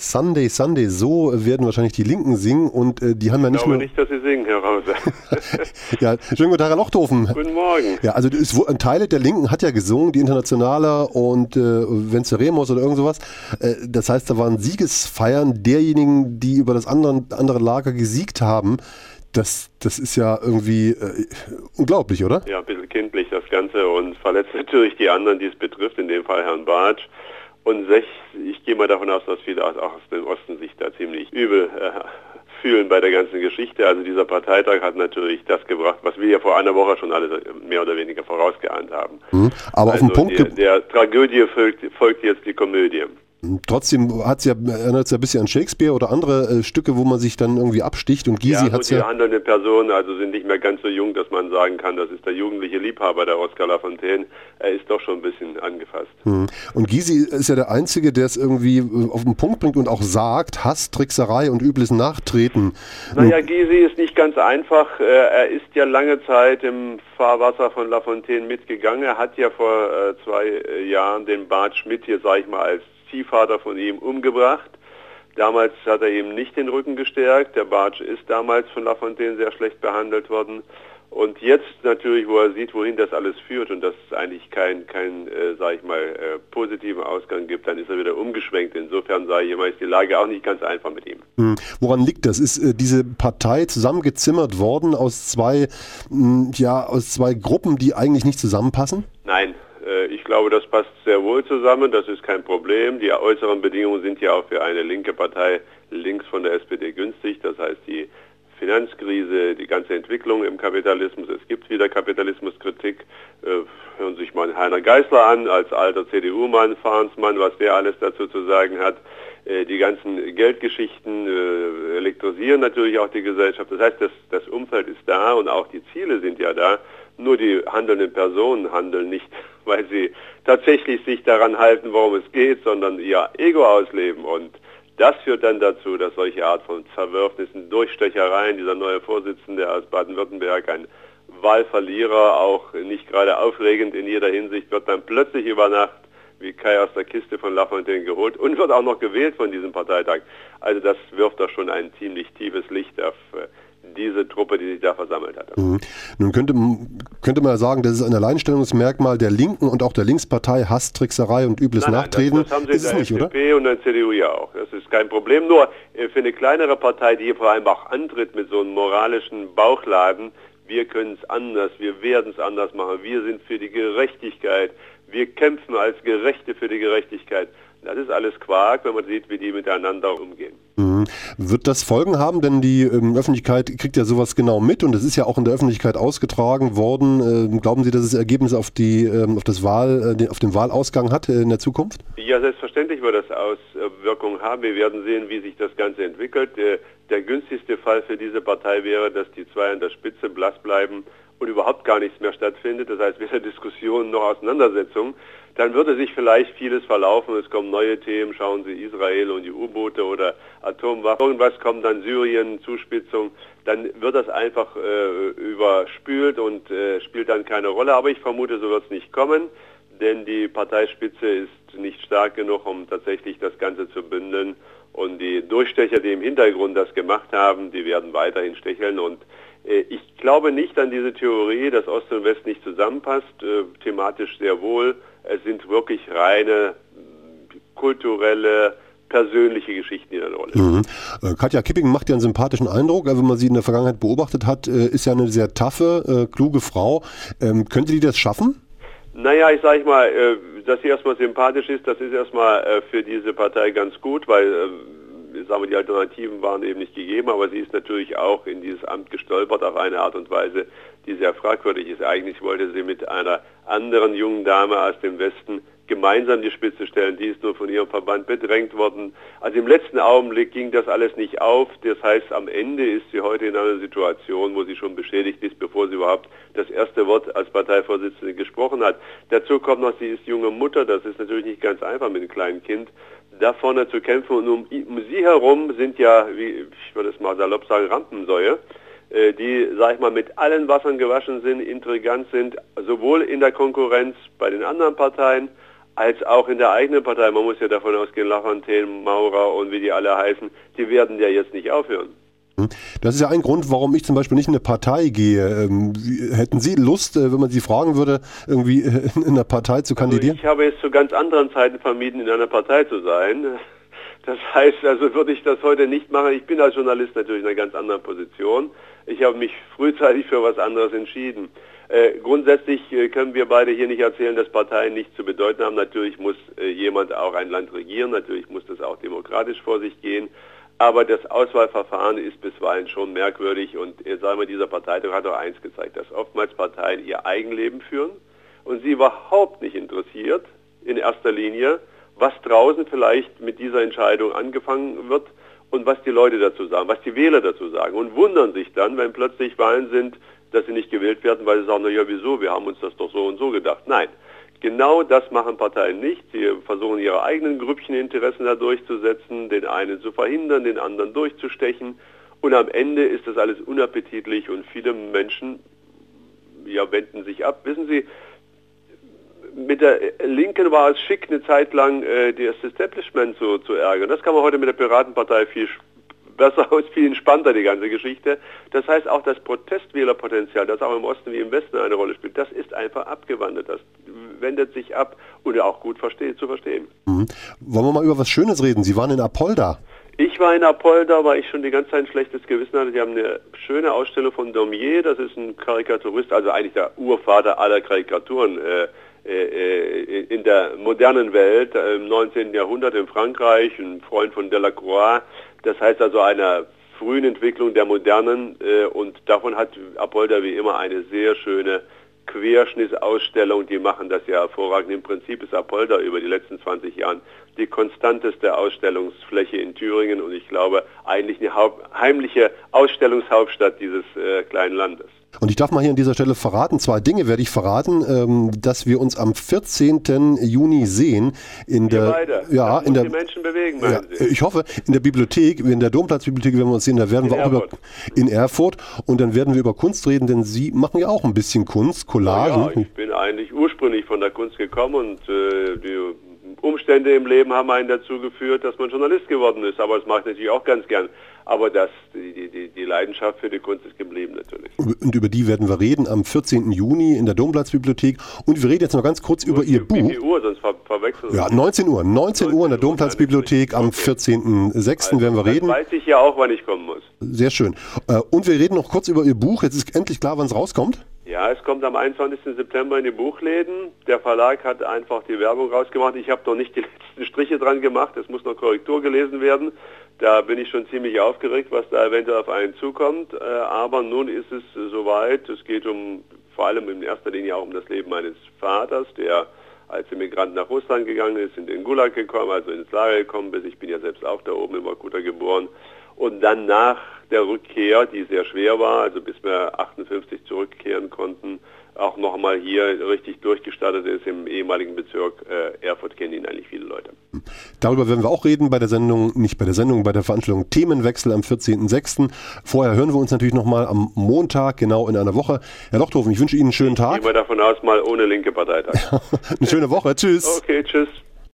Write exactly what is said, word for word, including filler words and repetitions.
Sunday, Sunday, so werden wahrscheinlich die Linken singen und äh, die haben ja nicht nur... Ich glaube nicht, dass sie singen, Herr Rause. Ja, schönen guten Tag, Herr Lochthofen. Guten Morgen. Ja, also es, ein Teil der Linken hat ja gesungen, die Internationale und äh, Venceremos oder irgend sowas. Äh, das heißt, da waren Siegesfeiern derjenigen, die über das andere, andere Lager gesiegt haben. Das, das ist ja irgendwie äh, unglaublich, oder? Ja, ein bisschen kindlich das Ganze und verletzt natürlich die anderen, die es betrifft, in dem Fall Herrn Bartsch. Und sech, ich gehe mal davon aus, dass viele auch aus dem Osten sich da ziemlich übel äh, fühlen bei der ganzen Geschichte. Also dieser Parteitag hat natürlich das gebracht, was wir ja vor einer Woche schon alle mehr oder weniger vorausgeahnt haben. Mhm, aber also auf den Punkt... Der, der Tragödie folgt, folgt jetzt die Komödie. Trotzdem hat's ja, erinnert es ja ein bisschen an Shakespeare oder andere äh, Stücke, wo man sich dann irgendwie absticht und Gysi ja, hat es ja... ja... Die handelnden Personen also sind nicht mehr ganz so jung, dass man sagen kann, das ist der jugendliche Liebhaber, der Oskar Lafontaine. Er ist doch schon ein bisschen angefasst. Hm. Und Gysi ist ja der Einzige, der es irgendwie auf den Punkt bringt und auch sagt, Hass, Trickserei und übles Nachtreten. Naja, Gysi ist nicht ganz einfach. Er ist ja lange Zeit im Fahrwasser von Lafontaine mitgegangen. Er hat ja vor zwei Jahren den Bartsch Schmidt hier, sag ich mal, als Ziehvater von ihm umgebracht. Damals hat er ihm nicht den Rücken gestärkt. Der Bartsch ist damals von Lafontaine sehr schlecht behandelt worden. Und jetzt natürlich, wo er sieht, wohin das alles führt und dass es eigentlich keinen, kein, äh, sag ich mal, äh, positiven Ausgang gibt, dann ist er wieder umgeschwenkt. Insofern sage ich immer, ist die Lage auch nicht ganz einfach mit ihm. Hm. Woran liegt das? Ist äh, diese Partei zusammengezimmert worden aus zwei, mh, ja, aus zwei Gruppen, die eigentlich nicht zusammenpassen? Nein. Ich glaube, das passt sehr wohl zusammen, das ist kein Problem. Die äußeren Bedingungen sind ja auch für eine linke Partei links von der S P D günstig. Das heißt, die Finanzkrise, die ganze Entwicklung im Kapitalismus, es gibt wieder Kapitalismuskritik. Hören Sie sich mal Heiner Geißler an, als alter C D U-Mann, Fahnsmann, was der alles dazu zu sagen hat. Die ganzen Geldgeschichten elektrisieren natürlich auch die Gesellschaft. Das heißt, das, das Umfeld ist da und auch die Ziele sind ja da. Nur die handelnden Personen handeln nicht, weil sie tatsächlich sich daran halten, worum es geht, sondern ihr Ego ausleben. Und das führt dann dazu, dass solche Art von Zerwürfnissen, Durchstechereien, dieser neue Vorsitzende aus Baden-Württemberg, ein Wahlverlierer, auch nicht gerade aufregend in jeder Hinsicht, wird dann plötzlich über Nacht wie Kai aus der Kiste von Lafontaine geholt und wird auch noch gewählt von diesem Parteitag. Also das wirft doch schon ein ziemlich tiefes Licht auf diese Truppe, die sich da versammelt hat. Mhm. Nun könnte, könnte man ja sagen, das ist ein Alleinstellungsmerkmal der Linken und auch der Linkspartei, Hass, Trickserei und übles nein, nein, Nachtreten. Das, das haben sie ist in der nicht, F D P oder? Und der C D U ja auch. Das ist kein Problem. Nur für eine kleinere Partei, die hier vor allem auch antritt mit so einem moralischen Bauchladen, wir können es anders, wir werden es anders machen, wir sind für die Gerechtigkeit, wir kämpfen als Gerechte für die Gerechtigkeit. Das ist alles Quark, wenn man sieht, wie die miteinander umgehen. Mhm. Wird das Folgen haben? Denn die ähm, Öffentlichkeit kriegt ja sowas genau mit und es ist ja auch in der Öffentlichkeit ausgetragen worden. Ähm, glauben Sie, dass es Ergebnisse auf, die, ähm, auf, das Wahl, äh, den, auf den Wahlausgang hat äh, in der Zukunft? Ja, selbstverständlich wird das Auswirkungen haben. Wir werden sehen, wie sich das Ganze entwickelt. Der, der günstigste Fall für diese Partei wäre, dass die zwei an der Spitze blass bleiben und überhaupt gar nichts mehr stattfindet. Das heißt, weder Diskussionen noch Auseinandersetzungen. Dann würde sich vielleicht vieles verlaufen. Es kommen neue Themen, schauen Sie Israel und die U-Boote oder Atomwaffen. Irgendwas kommt dann Syrien, Zuspitzung. Dann wird das einfach äh, überspült und äh, spielt dann keine Rolle. Aber ich vermute, so wird es nicht kommen, denn die Parteispitze ist nicht stark genug, um tatsächlich das Ganze zu bündeln. Und die Durchstecher, die im Hintergrund das gemacht haben, die werden weiterhin stecheln. Und äh, ich glaube nicht an diese Theorie, dass Ost und West nicht zusammenpasst, äh, thematisch sehr wohl. Es sind wirklich reine kulturelle, persönliche Geschichten, die eine Rolle spielen. Mhm. Äh, Katja Kipping macht ja einen sympathischen Eindruck. Wenn man sie in der Vergangenheit beobachtet hat, äh, ist ja eine sehr taffe, äh, kluge Frau. Ähm, könnte die das schaffen? Naja, ich sage mal, äh, dass sie erstmal sympathisch ist, das ist erstmal äh, für diese Partei ganz gut, weil äh, sagen wir, die Alternativen waren eben nicht gegeben, aber sie ist natürlich auch in dieses Amt gestolpert auf eine Art und Weise, die sehr fragwürdig ist. Eigentlich wollte sie mit einer anderen jungen Dame aus dem Westen gemeinsam die Spitze stellen. Die ist nur von ihrem Verband bedrängt worden. Also im letzten Augenblick ging das alles nicht auf. Das heißt, am Ende ist sie heute in einer Situation, wo sie schon beschädigt ist, bevor sie überhaupt das erste Wort als Parteivorsitzende gesprochen hat. Dazu kommt noch, sie ist junge Mutter. Das ist natürlich nicht ganz einfach mit einem kleinen Kind, da vorne zu kämpfen. Und um, um sie herum sind ja, wie ich würde es mal salopp sagen, Rampensäue, die, sag ich mal, mit allen Wassern gewaschen sind, intrigant sind, sowohl in der Konkurrenz bei den anderen Parteien, als auch in der eigenen Partei. Man muss ja davon ausgehen, Lafontaine, Maurer und wie die alle heißen, die werden ja jetzt nicht aufhören. Das ist ja ein Grund, warum ich zum Beispiel nicht in eine Partei gehe. Ähm, hätten Sie Lust, äh, wenn man Sie fragen würde, irgendwie in einer Partei zu kandidieren? Also ich habe es zu ganz anderen Zeiten vermieden, in einer Partei zu sein. Das heißt, also würde ich das heute nicht machen. Ich bin als Journalist natürlich in einer ganz anderen Position. Ich habe mich frühzeitig für was anderes entschieden. Äh, grundsätzlich äh, können wir beide hier nicht erzählen, dass Parteien nichts zu bedeuten haben. Natürlich muss äh, jemand auch ein Land regieren. Natürlich muss das auch demokratisch vor sich gehen. Aber das Auswahlverfahren ist bisweilen schon merkwürdig und äh, sagen wir, dieser Parteitag hat auch eins gezeigt, dass oftmals Parteien ihr Eigenleben führen und sie überhaupt nicht interessiert, in erster Linie, was draußen vielleicht mit dieser Entscheidung angefangen wird und was die Leute dazu sagen, was die Wähler dazu sagen und wundern sich dann, wenn plötzlich Wahlen sind, dass sie nicht gewählt werden, weil sie sagen, na ja, wieso, wir haben uns das doch so und so gedacht. Nein. Genau das machen Parteien nicht. Sie versuchen ihre eigenen Grüppcheninteressen da durchzusetzen, den einen zu verhindern, den anderen durchzustechen. Und am Ende ist das alles unappetitlich und viele Menschen ja, wenden sich ab. Wissen Sie, mit der Linken war es schick, eine Zeit lang äh, das Establishment zu, zu ärgern. Das kann man heute mit der Piratenpartei viel besser aus, viel entspannter, die ganze Geschichte. Das heißt, auch das Protestwählerpotenzial, das auch im Osten wie im Westen eine Rolle spielt, das ist einfach abgewandert. Das wendet sich ab und auch gut verste- zu verstehen. Mhm. Wollen wir mal über was Schönes reden? Sie waren in Apolda. Ich war in Apolda, weil ich schon die ganze Zeit ein schlechtes Gewissen hatte. Die haben eine schöne Ausstellung von Daumier, das ist ein Karikaturist, also eigentlich der Urvater aller Karikaturen äh, äh, in der modernen Welt, äh, im neunzehnten Jahrhundert in Frankreich, ein Freund von Delacroix. Das heißt also einer frühen Entwicklung der Modernen äh, und davon hat Apolda wie immer eine sehr schöne Querschnittsausstellung. Die machen das ja hervorragend. Im Prinzip ist Apolda über die letzten zwanzig Jahre die konstanteste Ausstellungsfläche in Thüringen und ich glaube eigentlich eine Haupt- heimliche Ausstellungshauptstadt dieses äh, kleinen Landes. Und ich darf mal hier an dieser Stelle verraten, zwei Dinge werde ich verraten, ähm, dass wir uns am vierzehnten Juni sehen. In wir der, beide. Ja, das in muss der, die Menschen bewegen, ja, meinen Sie? ich hoffe, in der Bibliothek, in der Domplatzbibliothek werden wir uns sehen, da werden In wir auch Erfurt. über, in Erfurt und dann werden wir über Kunst reden, denn Sie machen ja auch ein bisschen Kunst, Collagen. Ja, ich bin eigentlich ursprünglich von der Kunst gekommen und äh, die Umstände im Leben haben einen dazu geführt, dass man Journalist geworden ist, aber das mache ich natürlich auch ganz gern. Aber das, die, die, die Leidenschaft für die Kunst ist geblieben natürlich. Und über die werden wir reden am vierzehnten Juni in der Domplatzbibliothek. Und wir reden jetzt noch ganz kurz über Ihr Buch. Wie viel Uhr, sonst ver verwechseln wir. Ja, neunzehn Uhr. neunzehn Uhr in der Domplatzbibliothek am vierzehnten sechsten werden wir reden. Dann weiß ich ja auch, wann ich kommen muss. Sehr schön. Und wir reden noch kurz über Ihr Buch. Jetzt ist endlich klar, wann es rauskommt. Ja, es kommt am einundzwanzigsten September in die Buchläden. Der Verlag hat einfach die Werbung rausgemacht. Ich habe noch nicht die letzten Striche dran gemacht. Es muss noch Korrektur gelesen werden. Da bin ich schon ziemlich aufgeregt, was da eventuell auf einen zukommt. Aber nun ist es soweit. Es geht um vor allem in erster Linie auch um das Leben meines Vaters, der als Immigrant nach Russland gegangen ist, in den Gulag gekommen, also ins Lager gekommen ist. Ich bin ja selbst auch da oben in Vorkuta geboren. Und dann nach der Rückkehr, die sehr schwer war, also bis wir achtundfünfzig zurückkehren konnten, auch nochmal hier richtig durchgestartet ist im ehemaligen Bezirk äh, Erfurt, kennen ihn eigentlich viele Leute. Darüber werden wir auch reden bei der Sendung, nicht bei der Sendung, bei der Veranstaltung Themenwechsel am vierzehnten sechsten Vorher hören wir uns natürlich nochmal am Montag, genau in einer Woche. Herr Lochthofen, ich wünsche Ihnen einen schönen Tag. Gehen wir davon aus, mal ohne linke Parteitag. Eine schöne Woche, tschüss. Okay, tschüss.